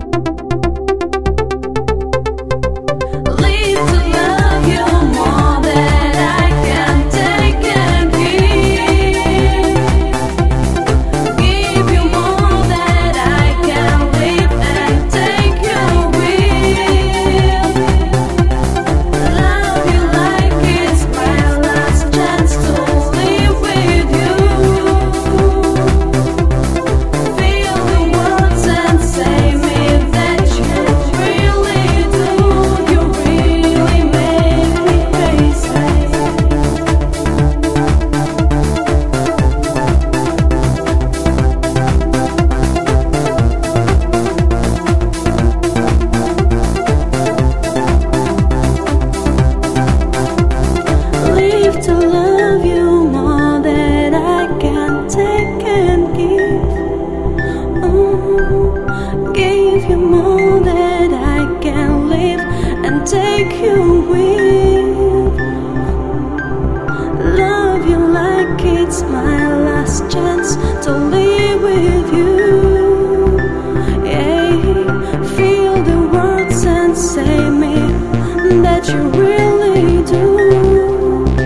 Take you with, love you like it's my last chance to live with you. Yeah, feel the words and say me that you really